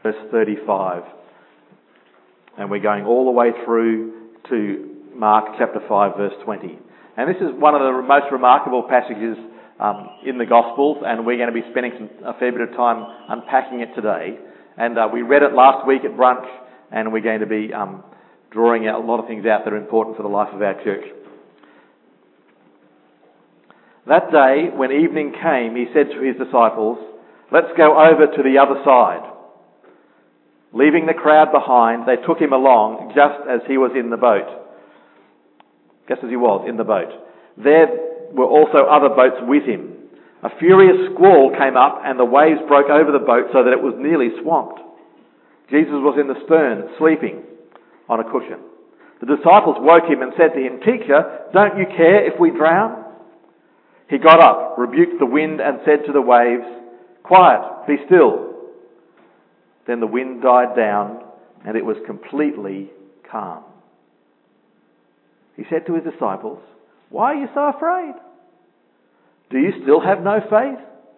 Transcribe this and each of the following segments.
verse 35. And we're going all the way through to Mark chapter 5, verse 20. And this is one of the most remarkable passages in the Gospels, and we're going to be spending a fair bit of time unpacking it today. And we read it last week at brunch, and we're going to be drawing out a lot of things out that are important for the life of our church. That day, when evening came, he said to his disciples, "Let's go over to the other side." Leaving the crowd behind, they took him along just as he was in the boat. There were also other boats with him. A furious squall came up and the waves broke over the boat so that it was nearly swamped. Jesus was in the stern, sleeping on a cushion. The disciples woke him and said to him, "Teacher, don't you care if we drown?" He got up, rebuked the wind and said to the waves, "Quiet, be still." Then the wind died down and it was completely calm. He said to his disciples, "Why are you so afraid? Do you still have no faith?"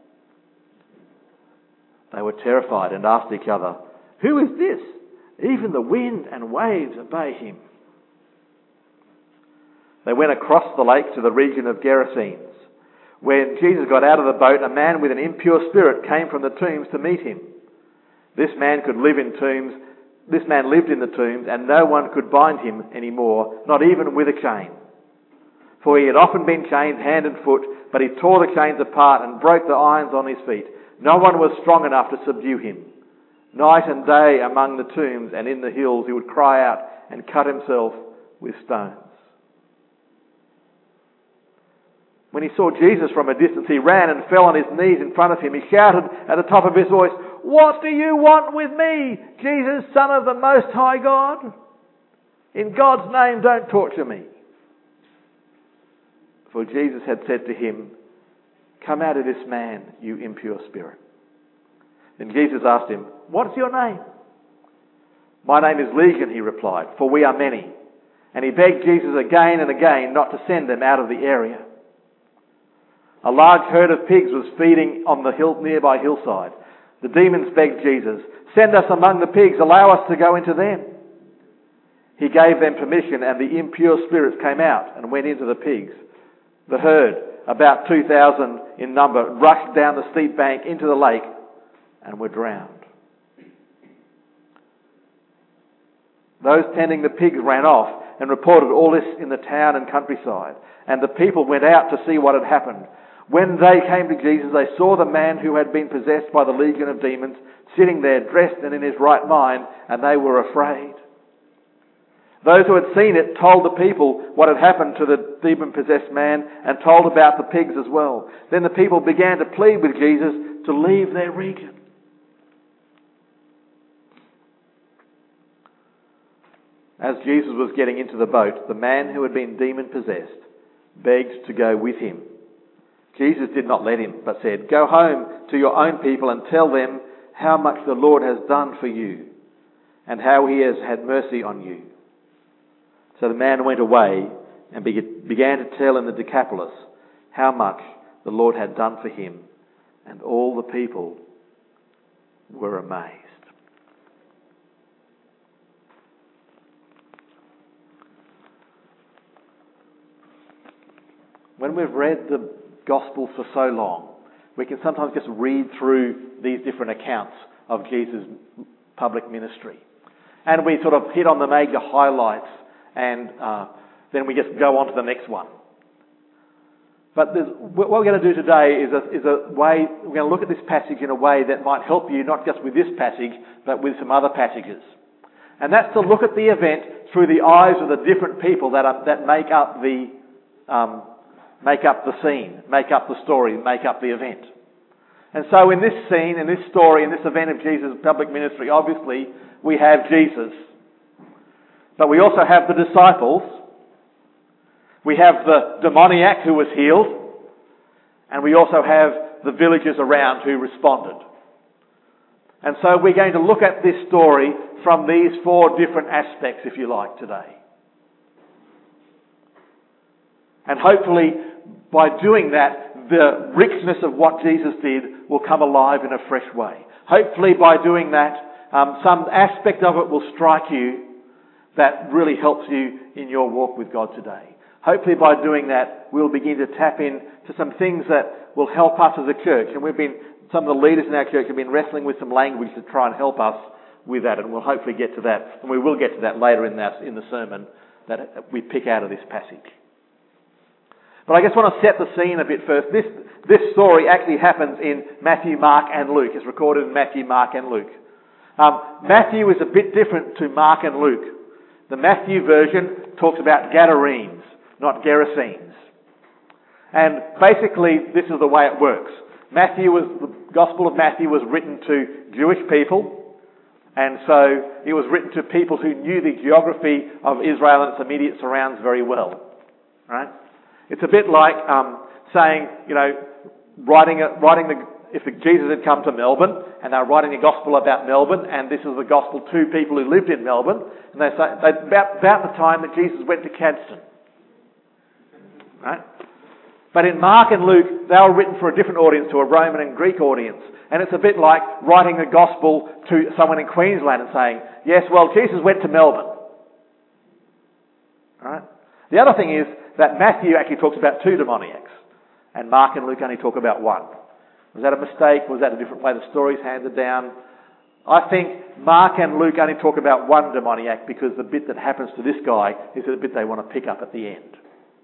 They were terrified and asked each other, "Who is this? Even the wind and waves obey him." They went across the lake to the region of Gerasenes. When Jesus got out of the boat, a man with an impure spirit came from the tombs to meet him. This man lived in the tombs, and no one could bind him anymore, not even with a chain. For he had often been chained hand and foot, but he tore the chains apart and broke the irons on his feet. No one was strong enough to subdue him. Night and day among the tombs and in the hills he would cry out and cut himself with stones. When he saw Jesus from a distance, he ran and fell on his knees in front of him. He shouted at the top of his voice, "What do you want with me, Jesus, Son of the Most High God? In God's name, don't torture me." For Jesus had said to him, "Come out of this man, you impure spirit." Then Jesus asked him, "What's your name?" "My name is Legion," he replied, "for we are many." And he begged Jesus again and again not to send them out of the area. A large herd of pigs was feeding on the nearby hillside. The demons begged Jesus, "Send us among the pigs, allow us to go into them." He gave them permission, and the impure spirits came out and went into the pigs. The herd, about 2,000 in number, rushed down the steep bank into the lake and were drowned. Those tending the pigs ran off and reported all this in the town and countryside, and the people went out to see what had happened. When they came to Jesus, they saw the man who had been possessed by the legion of demons sitting there, dressed and in his right mind, and they were afraid. Those who had seen it told the people what had happened to the demon-possessed man and told about the pigs as well. Then the people began to plead with Jesus to leave their region. As Jesus was getting into the boat, the man who had been demon-possessed begged to go with him. Jesus did not let him, but said, "Go home to your own people and tell them how much the Lord has done for you and how he has had mercy on you." So the man went away and began to tell in the Decapolis how much the Lord had done for him, and all the people were amazed. When we've read the Gospels for so long, we can sometimes just read through these different accounts of Jesus' public ministry. And we sort of hit on the major highlights and then we just go on to the next one. But what we're going to do today is a way, we're going to look at this passage in a way that might help you not just with this passage, but with some other passages. And that's to look at the event through the eyes of the different people that make up the scene, make up the story, make up the event. And so in this scene, in this story, in this event of Jesus' public ministry, obviously we have Jesus. But we also have the disciples. We have the demoniac who was healed. And we also have the villagers around who responded. And so we're going to look at this story from these four different aspects, if you like, today. And hopefully, by doing that, the richness of what Jesus did will come alive in a fresh way. Hopefully, by doing that, some aspect of it will strike you that really helps you in your walk with God today. Hopefully by doing that, we'll begin to tap into some things that will help us as a church. And some of the leaders in our church have been wrestling with some language to try and help us with that. And we'll hopefully get to that. And we will get to that later in the sermon that we pick out of this passage. But I just want to set the scene a bit first. This story actually happens in Matthew, Mark and Luke. It's recorded in Matthew, Mark and Luke. Matthew is a bit different to Mark and Luke. The Matthew version talks about Gadarenes, not Gerasenes. And basically, this is the way it works. The Gospel of Matthew was written to Jewish people, and so it was written to people who knew the geography of Israel and its immediate surrounds very well. Right? It's a bit like saying, if Jesus had come to Melbourne and they were writing a gospel about Melbourne, and this is the gospel to people who lived in Melbourne, and they say about the time that Jesus went to Cadston. Right? But in Mark and Luke, they were written for a different audience, to a Roman and Greek audience. And it's a bit like writing a gospel to someone in Queensland and saying, yes, well, Jesus went to Melbourne. Right? The other thing is that Matthew actually talks about 2 demoniacs, and Mark and Luke only talk about 1. Was that a mistake? Was that a different way the story's handed down? I think Mark and Luke only talk about 1 demoniac because the bit that happens to this guy is the bit they want to pick up at the end.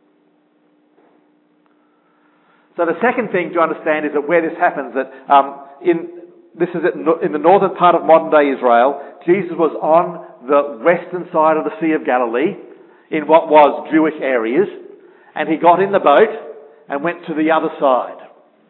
So the second thing to understand is that where this happens, that this is in the northern part of modern-day Israel. Jesus was on the western side of the Sea of Galilee, in what was Jewish areas, and he got in the boat and went to the other side.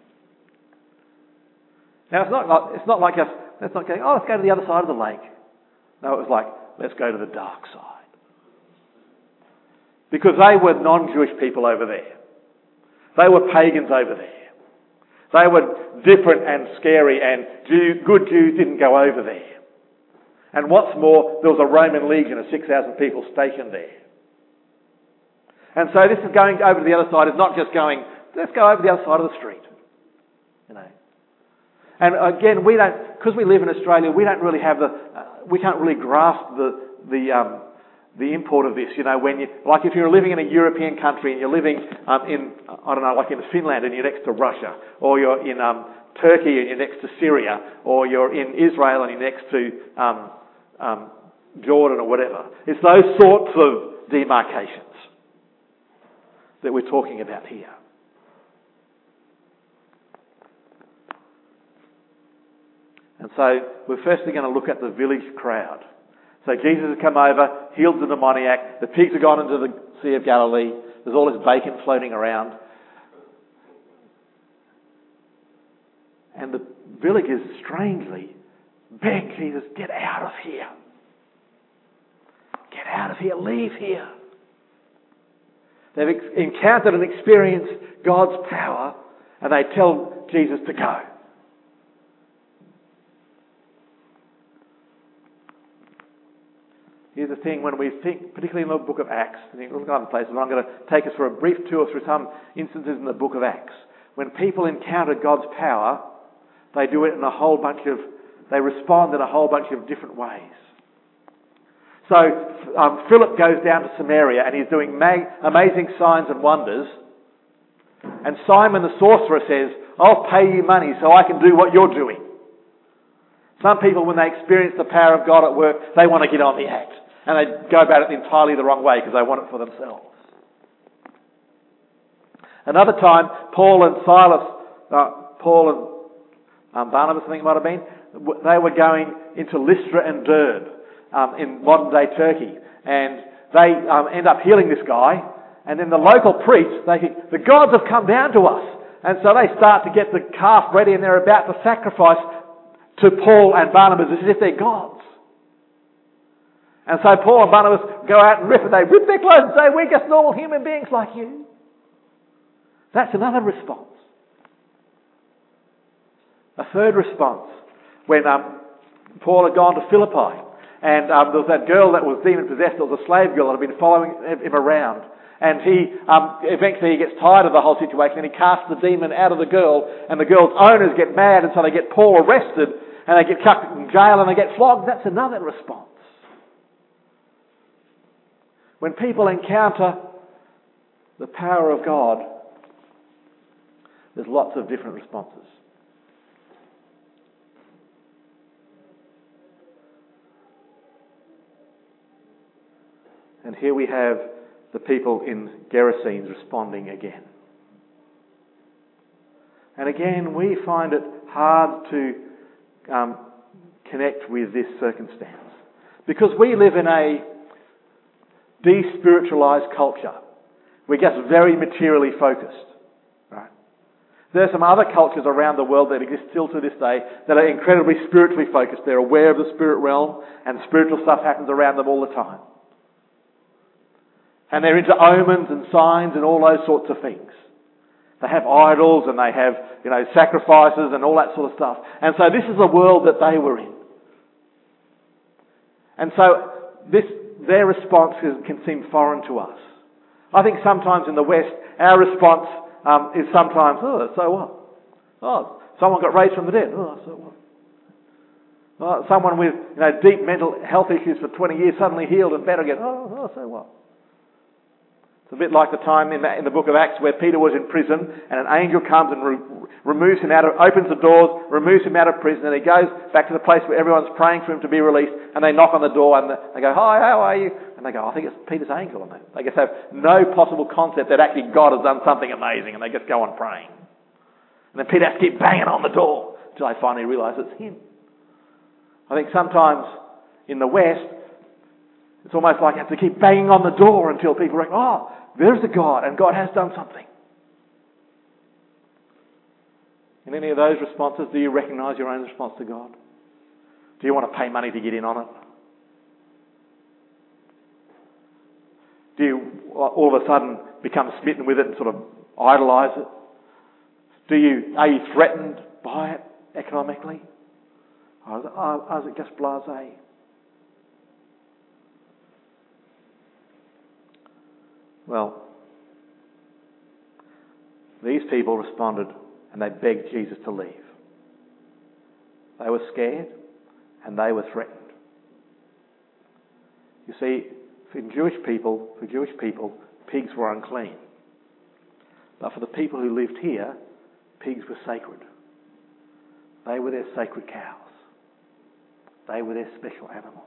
Now it's not like let's not going, let's go to the other side of the lake. No, it was like, let's go to the dark side. Because they were non-Jewish people over there. They were pagans over there. They were different and scary, and good Jews didn't go over there. And what's more, there was a Roman legion of 6,000 people stationed there. And so this is going over to the other side. It's not just going, let's go over the other side of the street. And again, because we live in Australia, we don't really have we can't really grasp the import of this. If you're living in a European country and you're living in Finland and you're next to Russia, or you're in Turkey and you're next to Syria, or you're in Israel and you're next to Jordan or whatever. It's those sorts of demarcations that we're talking about here. And so we're firstly going to look at the village crowd. So Jesus has come over, healed the demoniac, the pigs have gone into the Sea of Galilee, there's all this bacon floating around. And the villagers strangely beg Jesus, get out of here. Get out of here, leave here. They've encountered and experienced God's power, and they tell Jesus to go. Here's the thing, when we think, particularly in the book of Acts, I think we'll go other places, but I'm going to take us for a brief tour through some instances in the book of Acts. When people encounter God's power, they do it in they respond in a whole bunch of different ways. So Philip goes down to Samaria and he's doing amazing signs and wonders. And Simon the sorcerer says, I'll pay you money so I can do what you're doing. Some people, when they experience the power of God at work, they want to get on the act. And they go about it entirely the wrong way because they want it for themselves. Another time, Paul and Barnabas, I think it might have been, they were going into Lystra and Derbe in modern-day Turkey. And they end up healing this guy. And then the local priests, they think, the gods have come down to us. And so they start to get the calf ready and they're about to sacrifice to Paul and Barnabas as if they're gods. And so Paul and Barnabas go out and they rip their clothes and say, we're just normal human beings like you. That's another response. A third response, when Paul had gone to Philippi, and there was that girl that was demon-possessed, there was a slave girl that had been following him around. And he eventually gets tired of the whole situation and he casts the demon out of the girl, and the girl's owners get mad, and so they get Paul arrested. and they get chucked in jail and they get flogged, that's another response. When people encounter the power of God, there's lots of different responses. And here we have the people in Gerasenes responding again. And again, we find it hard to connect with this circumstance. Because we live in a despiritualised culture. We're just very materially focused. Right? There are some other cultures around the world that exist still to this day that are incredibly spiritually focused. They're aware of the spirit realm, and spiritual stuff happens around them all the time. And they're into omens and signs and all those sorts of things. They have idols and they have, sacrifices and all that sort of stuff. And so this is the world that they were in. And so their response can seem foreign to us. I think sometimes in the West, our response is sometimes, oh, so what? Oh, someone got raised from the dead. Oh, so what? Oh, someone with deep mental health issues for 20 years suddenly healed and better again. Oh, so what? It's a bit like the time in the book of Acts where Peter was in prison and an angel comes and removes him opens the doors, removes him out of prison, and he goes back to the place where everyone's praying for him to be released, and they knock on the door and they go, "Hi, how are you?" And they go, "I think it's Peter's angel." And they just have no possible concept that actually God has done something amazing, and they just go on praying. And then Peter has to keep banging on the door until they finally realise it's him. I think sometimes in the West, it's almost like you have to keep banging on the door until people reckon, oh, there's a God, and God has done something. In any of those responses, do you recognise your own response to God? Do you want to pay money to get in on it? Do you all of a sudden become smitten with it and sort of idolise it? Are you threatened by it economically? Or is it just blasé? Well, these people responded and they begged Jesus to leave. They were scared and they were threatened. You see, for Jewish people, pigs were unclean. But for the people who lived here, pigs were sacred. They were their sacred cows. They were their special animals.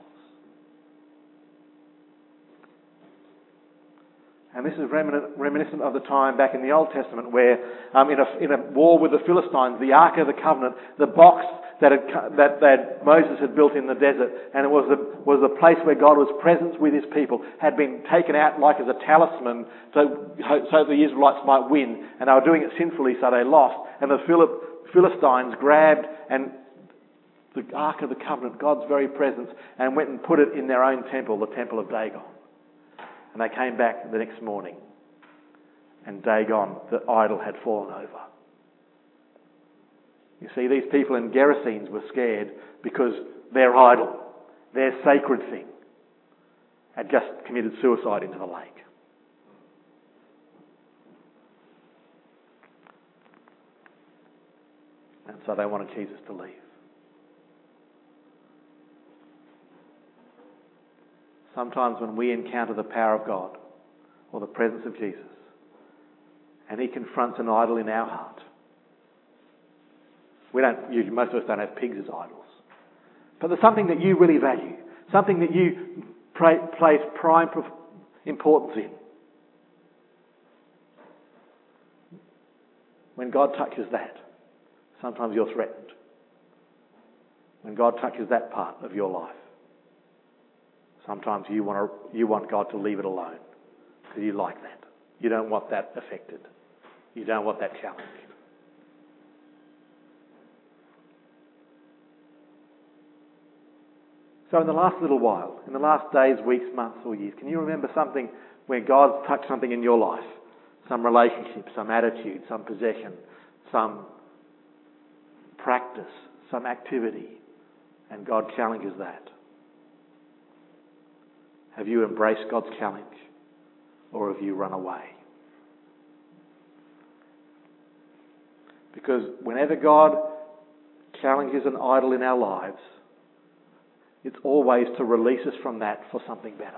And this is reminiscent of the time back in the Old Testament where in a war with the Philistines, the Ark of the Covenant, the box that Moses had built in the desert, and it was the place where God was present with his people, had been taken out like as a talisman so the Israelites might win. And they were doing it sinfully, so they lost. And the Philistines grabbed and the Ark of the Covenant, God's very presence, and went and put it in their own temple, the temple of Dagon. And they came back the next morning, and Dagon, the idol, had fallen over. You see, these people in Gerasenes were scared because their idol, their sacred thing, had just committed suicide into the lake. And so they wanted Jesus to leave. Sometimes when we encounter the power of God or the presence of Jesus and he confronts an idol in our heart, most of us don't have pigs as idols, but there's something that you really value, something that you place prime importance in. When God touches that, sometimes you're threatened. When God touches that part of your life, sometimes you want God to leave it alone because you like that. You don't want that affected. You don't want that challenged. So in the last little while, in the last days, weeks, months or years, can you remember something where God's touched something in your life? Some relationship, some attitude, some possession, some practice, some activity, and God challenges that. Have you embraced God's challenge, or have you run away? Because whenever God challenge is an idol in our lives, it's always to release us from that for something better.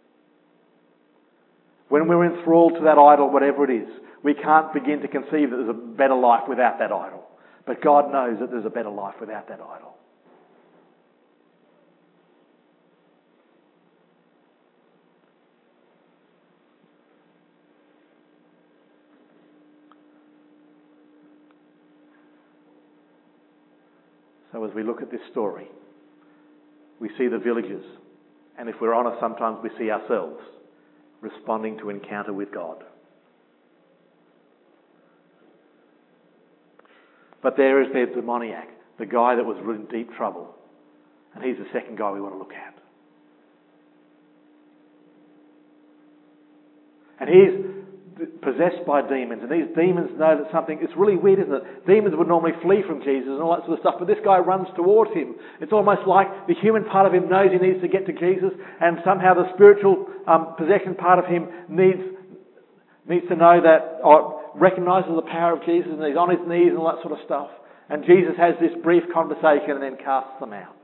When we're enthralled to that idol, whatever it is, we can't begin to conceive that there's a better life without that idol. But God knows that there's a better life without that idol. So as we look at this story, we see the villagers, and if we're honest, sometimes we see ourselves responding to encounter with God. But there is their demoniac, the guy that was in deep trouble, and he's the second guy we want to look at. And he's possessed by demons, and these demons know that something, it's really weird, isn't it? Demons would normally flee from Jesus and all that sort of stuff, but this guy runs towards him. It's almost like the human part of him knows he needs to get to Jesus, and somehow the spiritual possession part of him needs to know that, or recognises the power of Jesus, and he's on his knees and all that sort of stuff. And Jesus has this brief conversation and then casts them out.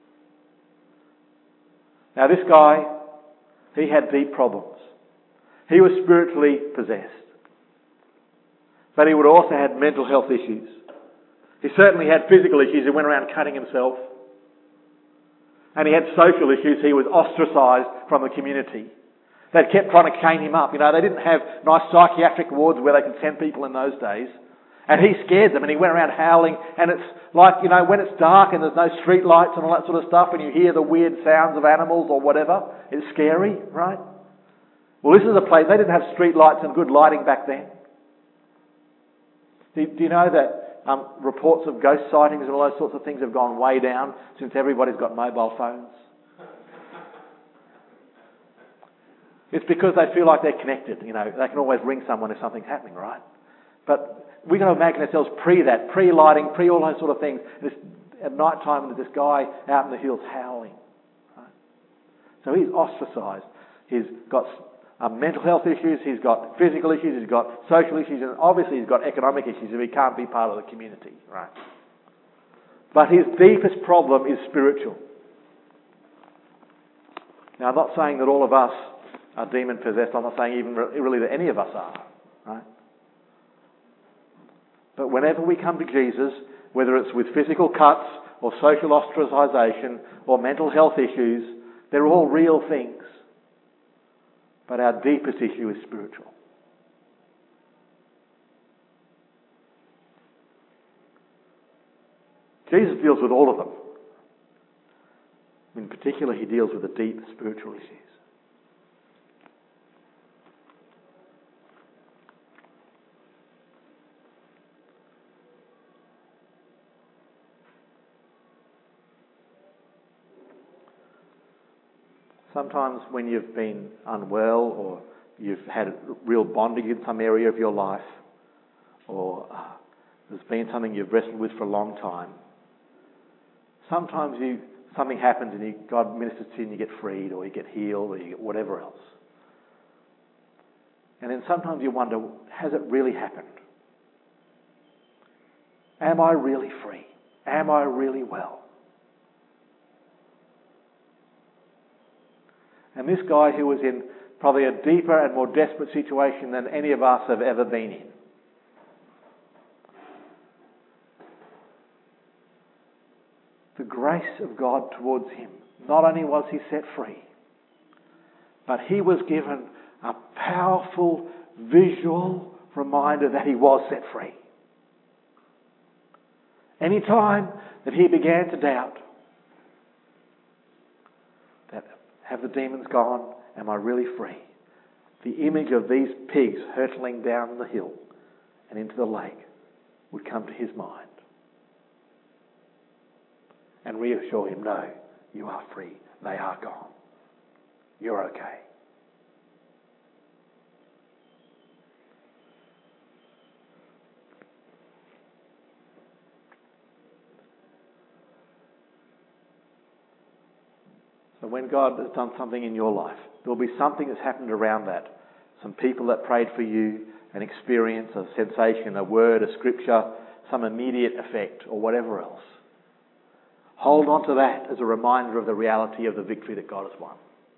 Now this guy, he had deep problems. He was spiritually possessed. But he would also have mental health issues. He certainly had physical issues. He went around cutting himself. And he had social issues. He was ostracised from the community. They kept trying to chain him up. You know, they didn't have nice psychiatric wards where they could send people in those days. And he scared them, and he went around howling. And it's like, you know, when it's dark and there's no street lights and all that sort of stuff, and you hear the weird sounds of animals or whatever, it's scary, right? Well, this is a place, they didn't have street lights and good lighting back then. Do you know that reports of ghost sightings and all those sorts of things have gone way down since everybody's got mobile phones? It's because they feel like they're connected. You know, they can always ring someone if something's happening, right? But we've got to imagine ourselves pre-that, pre-lighting, all those sort of things. And at night time, there's this guy out in the hills howling. Right? So he's ostracised. He's got mental health issues, he's got physical issues, he's got social issues, and obviously he's got economic issues if he can't be part of the community, right? But his deepest problem is spiritual. Now, I'm not saying that all of us are demon-possessed. I'm not saying even really that any of us are, right? But whenever we come to Jesus, whether it's with physical cuts or social ostracisation or mental health issues, they're all real things. But our deepest issue is spiritual. Jesus deals with all of them. In particular, he deals with the deep spiritual issues. Sometimes when you've been unwell or you've had real bondage in some area of your life, or there's been something you've wrestled with for a long time, sometimes something happens and God ministers to you and you get freed or you get healed or you get whatever else. And then sometimes you wonder, has it really happened? Am I really free? Am I really well? And this guy who was in probably a deeper and more desperate situation than any of us have ever been in. The grace of God towards him. Not only was he set free, but he was given a powerful visual reminder that he was set free. Any time that he began to doubt, that have the demons gone? Am I really free? The image of these pigs hurtling down the hill and into the lake would come to his mind and reassure him, no, you are free. They are gone. You're okay. So when God has done something in your life, there will be something that's happened around that. Some people that prayed for you, an experience, a sensation, a word, a scripture, some immediate effect or whatever else. Hold on to that as a reminder of the reality of the victory that God has won.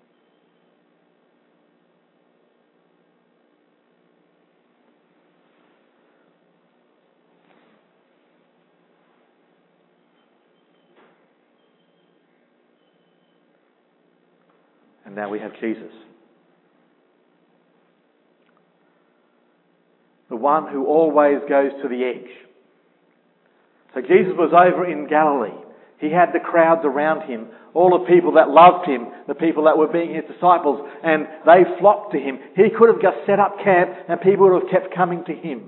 And now we have Jesus. The one who always goes to the edge. So Jesus was over in Galilee. He had the crowds around him, all the people that loved him, the people that were being his disciples, and they flocked to him. He could have just set up camp and people would have kept coming to him.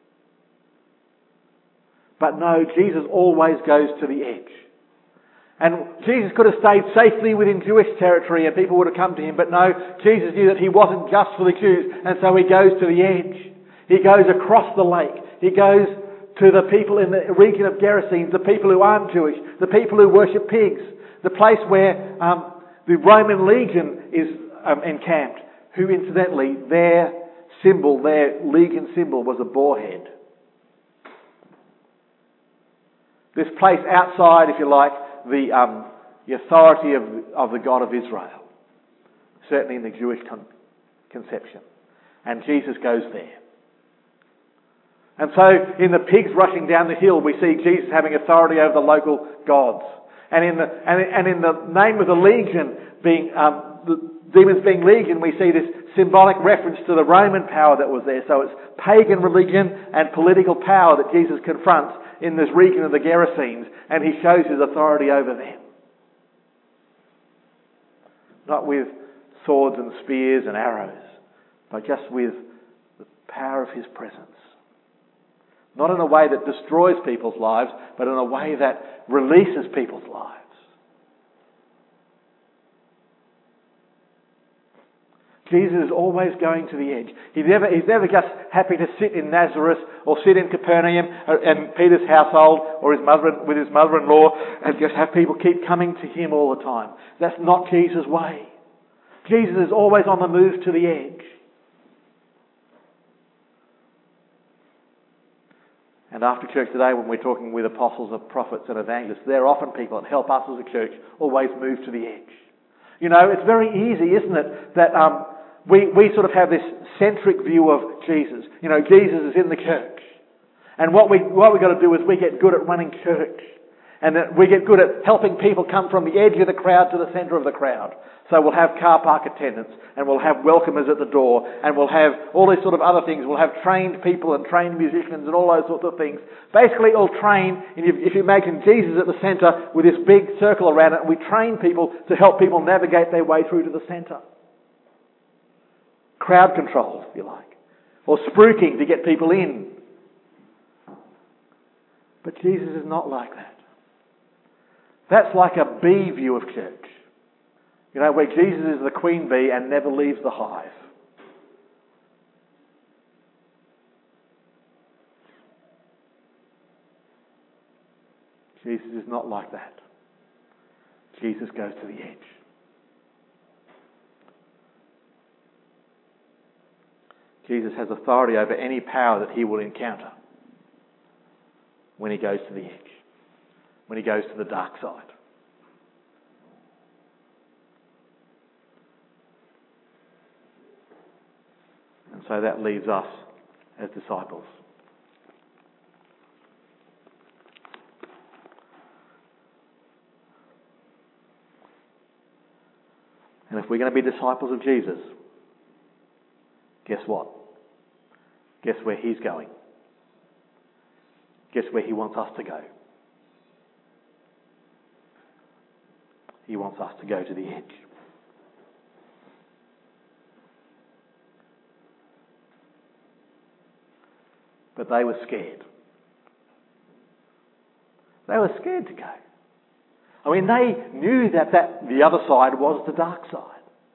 But no, Jesus always goes to the edge. And Jesus could have stayed safely within Jewish territory and people would have come to him, but no, Jesus knew that he wasn't just for the Jews, and so he goes to the edge. He goes across the lake. He goes to the people in the region of Gerasenes, the people who aren't Jewish, the people who worship pigs, the place where the Roman legion is encamped, who incidentally, their symbol, their legion symbol was a boar head. This place outside, if you like, the authority of the God of Israel. Certainly in the Jewish conception. And Jesus goes there. And so in the pigs rushing down the hill, we see Jesus having authority over the local gods. And in the name of the legion being, the demons being legion, we see this symbolic reference to the Roman power that was there. So it's pagan religion and political power that Jesus confronts in this region of the Gerasenes, and he shows his authority over them. Not with swords and spears and arrows, but just with the power of his presence. Not in a way that destroys people's lives, but in a way that releases people's lives. Jesus is always going to the edge. He's never just happy to sit in Nazareth or sit in Capernaum and Peter's household or with his mother-in-law and just have people keep coming to him all the time. That's not Jesus' way. Jesus is always on the move to the edge. And after church today, when we're talking with apostles and prophets and evangelists, there are often people that help us as a church always move to the edge. You know, it's very easy, isn't it, that we sort of have this centric view of Jesus. You know, Jesus is in the church. And what we've got to do is we get good at running church. And that we get good at helping people come from the edge of the crowd to the centre of the crowd. So we'll have car park attendants, and we'll have welcomers at the door, and we'll have all these sort of other things. We'll have trained people and trained musicians and all those sorts of things. Basically all trained, and if you imagine Jesus at the centre with this big circle around it, and we train people to help people navigate their way through to the centre. Crowd control, if you like. Or spruiking to get people in. But Jesus is not like that. That's like a bee view of church. You know, where Jesus is the queen bee and never leaves the hive. Jesus is not like that. Jesus goes to the edge. Jesus has authority over any power that he will encounter when he goes to the edge, when he goes to the dark side. And so that leaves us as disciples. And if we're going to be disciples of Jesus, guess what? Guess where he's going? Guess where he wants us to go? He wants us to go to the edge. But they were scared. They were scared to go. I mean, they knew that the other side was the dark side.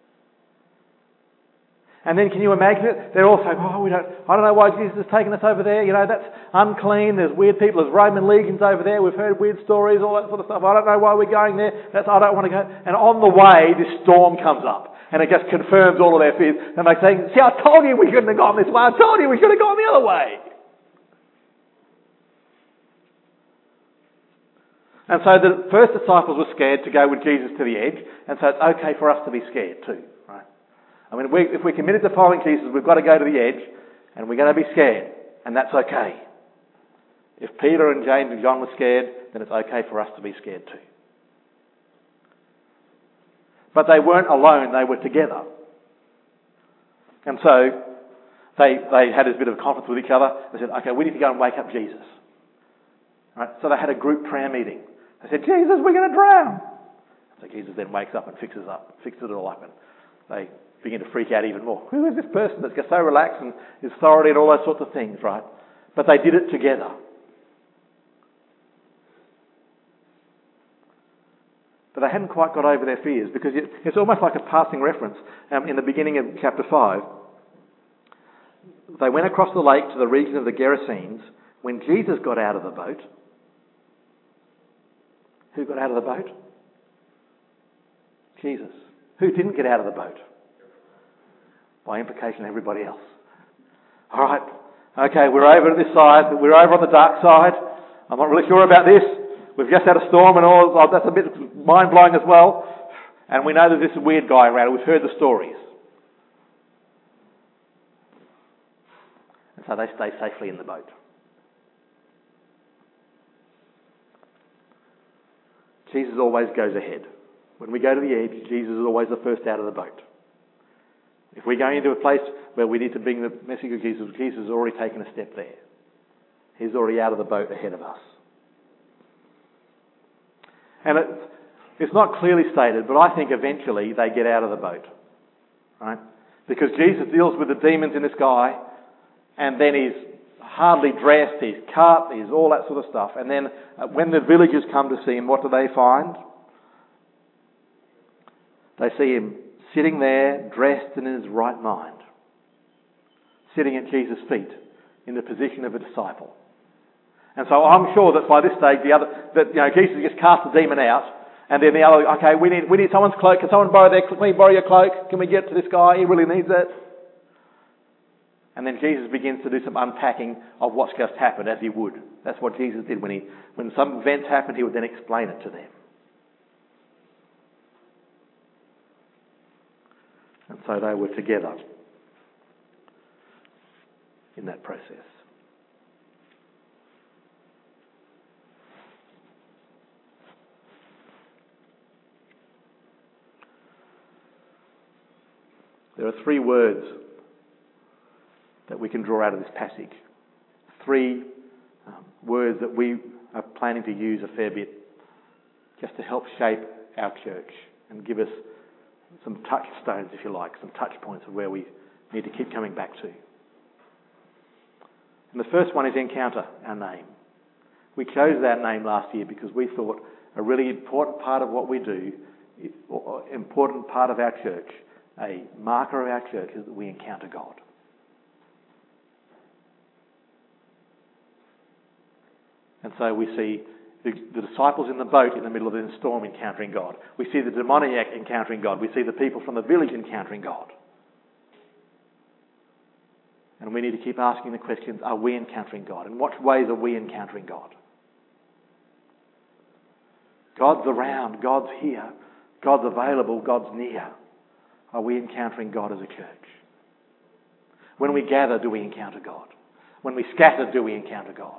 And then can you imagine it? They're all saying, I don't know why Jesus has taken us over there. You know, that's unclean. There's weird people. There's Roman legions over there. We've heard weird stories, all that sort of stuff. I don't know why we're going there. I don't want to go. And on the way, this storm comes up. And it just confirms all of their fears. And they say, see, I told you we shouldn't have gone this way. I told you we should have gone the other way. And so the first disciples were scared to go with Jesus to the edge, and so it's okay for us to be scared too, right? I mean, if we're committed to following Jesus, we've got to go to the edge, and we're going to be scared, and that's okay. If Peter and James and John were scared, then it's okay for us to be scared too. But they weren't alone, they were together. And so they had this bit of a conference with each other. They said, okay, we need to go and wake up Jesus. Right? So they had a group prayer meeting. They said, Jesus, we're going to drown. So Jesus then wakes up and fixes it all up, and they begin to freak out even more. Who is this person that's so relaxed and is authority and all those sorts of things, right? But they did it together. But they hadn't quite got over their fears, because it's almost like a passing reference. In the beginning of chapter 5, they went across the lake to the region of the Gerasenes. When Jesus got out of the boat, who got out of the boat? Jesus. Who didn't get out of the boat? By implication, everybody else. All right. Okay, we're over to this side. We're over on the dark side. I'm not really sure about this. We've just had a storm and all. Oh, that's a bit mind-blowing as well. And we know there's this weird guy around. We've heard the stories. And so they stay safely in the boat. Jesus always goes ahead. When we go to the edge, Jesus is always the first out of the boat. If we're going into a place where we need to bring the message of Jesus, Jesus has already taken a step there. He's already out of the boat ahead of us. And it's not clearly stated, but I think eventually they get out of the boat. Right? Because Jesus deals with the demons in this guy, and then he's hardly dressed, he's cut, he's all that sort of stuff. And then when the villagers come to see him, what do they find? They see him sitting there, dressed and in his right mind, sitting at Jesus' feet in the position of a disciple. And so I'm sure that by this stage, Jesus just cast the demon out, and then the other, okay, we need someone's cloak. Can someone borrow can we borrow your cloak? Can we get to this guy? He really needs it. And then Jesus begins to do some unpacking of what's just happened, as he would. That's what Jesus did when some events happened. He would then explain it to them. And so they were together in that process. There are 3 words that we can draw out of this passage. 3 words that we are planning to use a fair bit just to help shape our church and give us some touchstones, if you like, some touch points of where we need to keep coming back to. And the first one is encounter, our name. We chose that name last year because we thought a really important part of what we do, or important part of our church, a marker of our church, is that we encounter God. And so we see the disciples in the boat in the middle of the storm encountering God. We see the demoniac encountering God. We see the people from the village encountering God. And we need to keep asking the questions, are we encountering God? In what ways are we encountering God? God's around, God's here, God's available, God's near. Are we encountering God as a church? When we gather, do we encounter God? When we scatter, do we encounter God?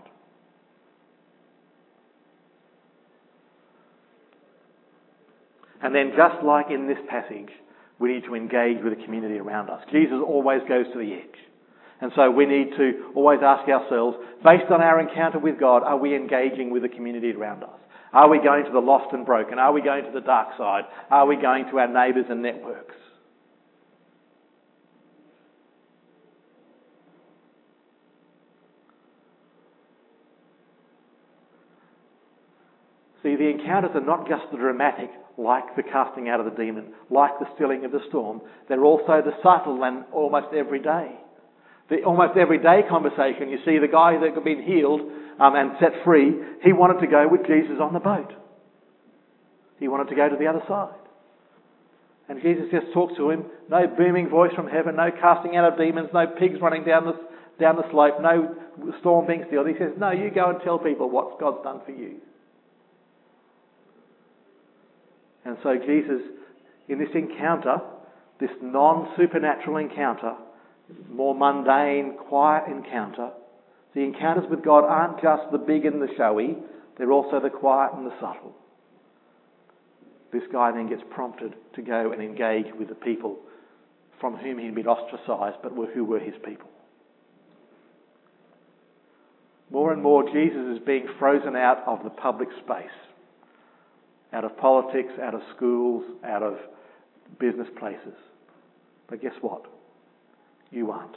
And then, just like in this passage, we need to engage with the community around us. Jesus always goes to the edge. And so we need to always ask ourselves, based on our encounter with God, are we engaging with the community around us? Are we going to the lost and broken? Are we going to the dark side? Are we going to our neighbours and networks? See, the encounters are not just the dramatic, like the casting out of the demon, like the stilling of the storm. They're also the subtle and almost everyday. The almost everyday conversation, you see the guy that had been healed and set free, he wanted to go with Jesus on the boat. He wanted to go to the other side. And Jesus just talks to him. No booming voice from heaven, no casting out of demons, no pigs running down the slope, no storm being stilled. He says, no, you go and tell people what God's done for you. And so Jesus, in this encounter, this non-supernatural encounter, more mundane, quiet encounter, the encounters with God aren't just the big and the showy, they're also the quiet and the subtle. This guy then gets prompted to go and engage with the people from whom he'd been ostracised, but who were his people. More and more, Jesus is being frozen out of the public space, out of politics, out of schools, out of business places. But guess what? You aren't.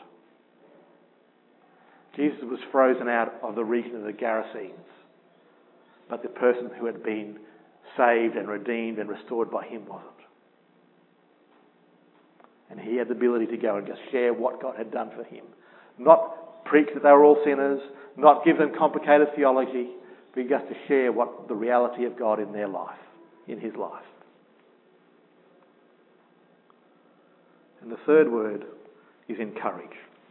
Jesus was frozen out of the region of the Gerasenes, but the person who had been saved and redeemed and restored by him wasn't. And he had the ability to go and just share what God had done for him. Not preach that they were all sinners, not give them complicated theology, but just to share what the reality of God in their life, in his life. And the third word is encourage.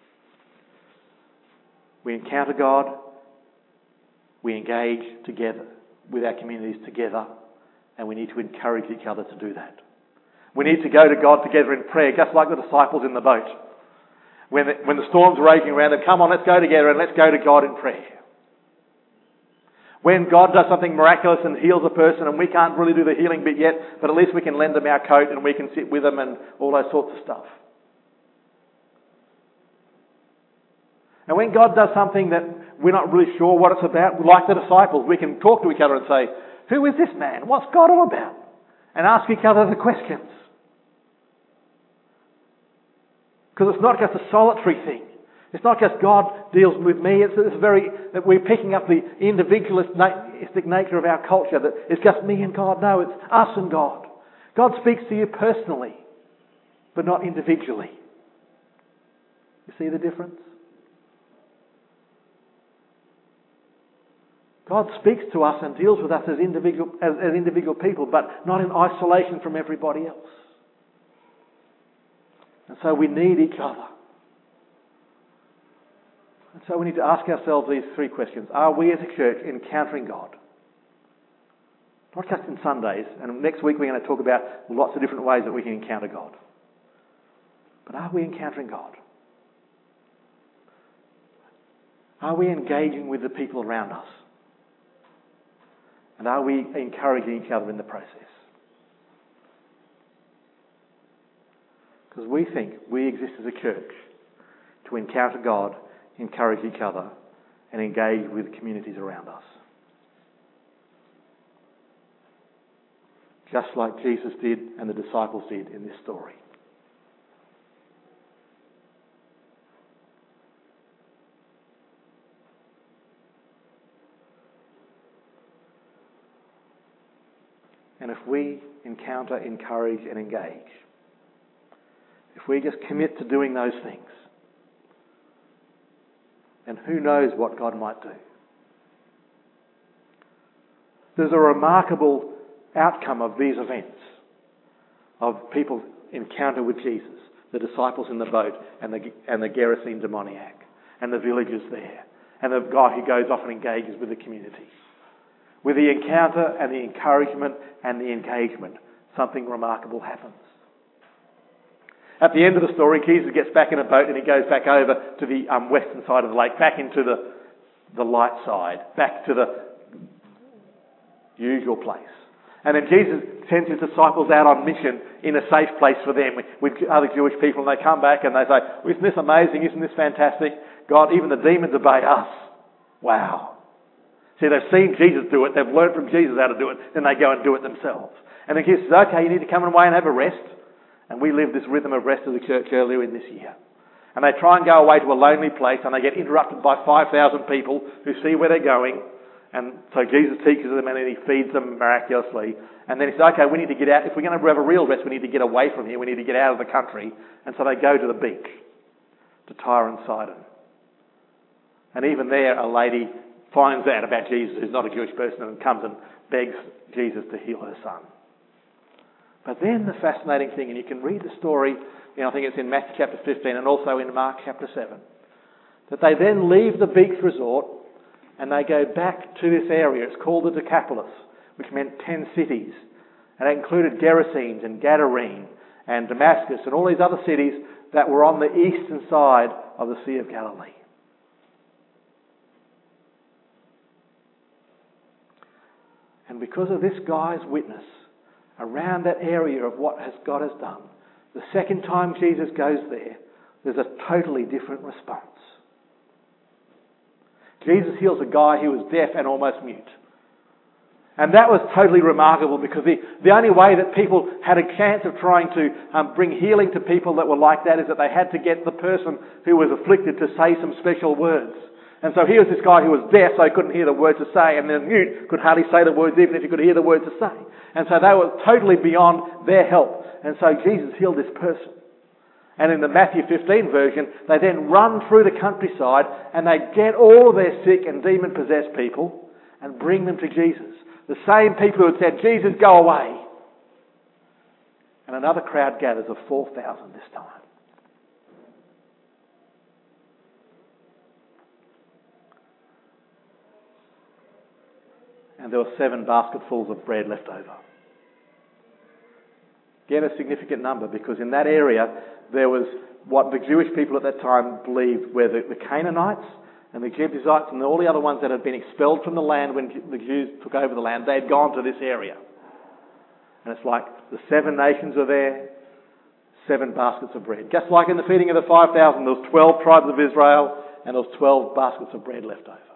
We encounter God, we engage together with our communities together, and we need to encourage each other to do that. We need to go to God together in prayer, just like the disciples in the boat. When the storm's raging around them, come on, let's go together and let's go to God in prayer. When God does something miraculous and heals a person, and we can't really do the healing bit yet, but at least we can lend them our coat and we can sit with them and all those sorts of stuff. And when God does something that we're not really sure what it's about, like the disciples, we can talk to each other and say, who is this man? What's God all about? And ask each other the questions. Because it's not just a solitary thing. It's not just God deals with me. That we're picking up the individualistic nature of our culture, that it's just me and God. No, it's us and God. God speaks to you personally, but not individually. You see the difference? God speaks to us and deals with us as individual people, but not in isolation from everybody else. And so we need each other. And so we need to ask ourselves these three questions. Are we as a church encountering God? Not just in Sundays, and next week we're going to talk about lots of different ways that we can encounter God. But are we encountering God? Are we engaging with the people around us? And are we encouraging each other in the process? Because we think we exist as a church to encounter God, encourage each other, and engage with communities around us. Just like Jesus did and the disciples did in this story. And if we encounter, encourage, and engage, if we just commit to doing those things, then who knows what God might do. There's a remarkable outcome of these events, of people's encounter with Jesus, the disciples in the boat, and the Gerasene demoniac, and the villagers there, and the guy who goes off and engages with the community. With the encounter and the encouragement and the engagement, something remarkable happens. At the end of the story, Jesus gets back in a boat and he goes back over to the western side of the lake, back into the light side, back to the usual place. And then Jesus sends his disciples out on mission in a safe place for them with other Jewish people, and they come back and they say, isn't this amazing? Isn't this fantastic? God, even the demons obey us. Wow. See, they've seen Jesus do it, they've learned from Jesus how to do it, then they go and do it themselves. And then Jesus says, okay, you need to come away and have a rest. And we live this rhythm of rest as a church earlier in this year. And they try and go away to a lonely place, and they get interrupted by 5,000 people who see where they're going. And so Jesus teaches them and then he feeds them miraculously. And then he says, okay, we need to get out. If we're going to have a real rest, we need to get away from here. We need to get out of the country. And so they go to the beach, to Tyre and Sidon. And even there, a lady finds out about Jesus, who's not a Jewish person, and comes and begs Jesus to heal her son. But then the fascinating thing, and you can read the story, I think it's in Matthew chapter 15 and also in Mark chapter 7, that they then leave the beach resort and they go back to this area. It's called the Decapolis, which meant 10 cities. And it included Gerasenes and Gadarene and Damascus and all these other cities that were on the eastern side of the Sea of Galilee. And because of this guy's witness around that area of what God has done, the second time Jesus goes there, there's a totally different response. Jesus heals a guy who was deaf and almost mute. And that was totally remarkable, because the only way that people had a chance of trying to bring healing to people that were like that is that they had to get the person who was afflicted to say some special words. And so here was this guy who was deaf, so he couldn't hear the words to say, and then mute, could hardly say the words even if he could hear the words to say. And so they were totally beyond their help. And so Jesus healed this person. And in the Matthew 15 version, they then run through the countryside and they get all of their sick and demon-possessed people and bring them to Jesus. The same people who had said, Jesus, go away. And another crowd gathers of 4,000 this time. And there were 7 basketfuls of bread left over. Again, a significant number, because in that area there was what the Jewish people at that time believed were the Canaanites and the Jebusites and all the other ones that had been expelled from the land when the Jews took over the land. They had gone to this area. And it's like the 7 nations are there, 7 baskets of bread. Just like in the feeding of the 5,000, there was 12 tribes of Israel and there was 12 baskets of bread left over.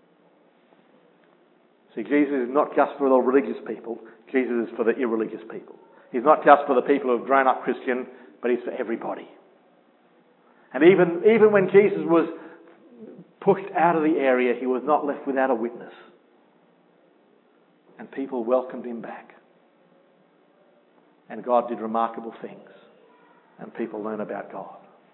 See, Jesus is not just for the religious people. Jesus is for the irreligious people. He's not just for the people who have grown up Christian, but He's for everybody. And even when Jesus was pushed out of the area, He was not left without a witness. And people welcomed Him back. And God did remarkable things. And people learn about God.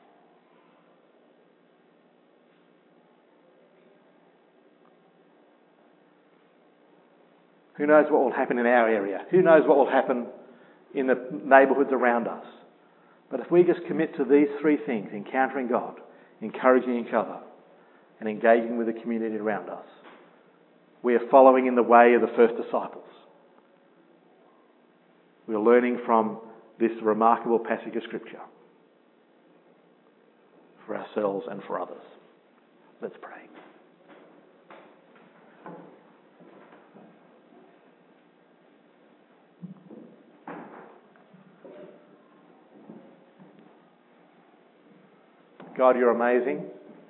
Who knows what will happen in our area? Who knows what will happen in the neighbourhoods around us? But if we just commit to these 3 things, encountering God, encouraging each other, and engaging with the community around us, we are following in the way of the first disciples. We are learning from this remarkable passage of Scripture for ourselves and for others. Let's pray. God, You're amazing.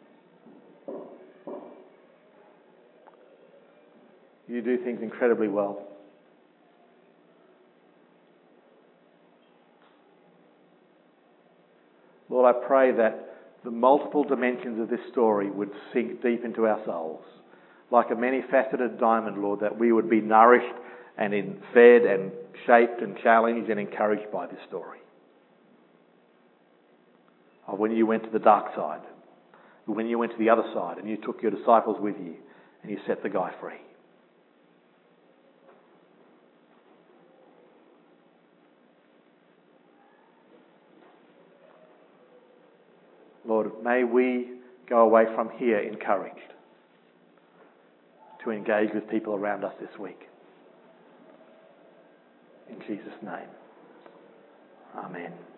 You do things incredibly well. Lord, I pray that the multiple dimensions of this story would sink deep into our souls. Like a many-faceted diamond, Lord, that we would be nourished and fed and shaped and challenged and encouraged by this story. Of when You went to the dark side, when You went to the other side and You took Your disciples with You and You set the guy free. Lord, may we go away from here encouraged to engage with people around us this week. In Jesus' name, amen.